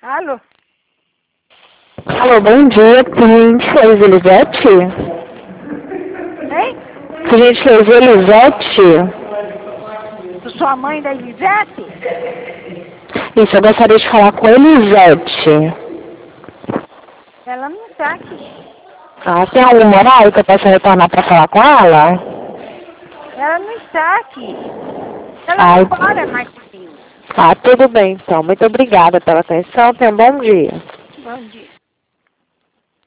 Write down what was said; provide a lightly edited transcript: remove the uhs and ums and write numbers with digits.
Alô? Alô, bom dia, por gentileza, Elisete? Hein? Por gentileza, Elisete? Tu sou a mãe da Elisete? Isso, eu gostaria de falar com Elisete. Ela não tá aqui. Ah, tem algum horário que eu possa retornar para falar com ela? Ela não está aqui. Ela Ai, não mora mais comigo. tudo bem então. Muito obrigada pela atenção. Tenha um bom dia. Bom dia.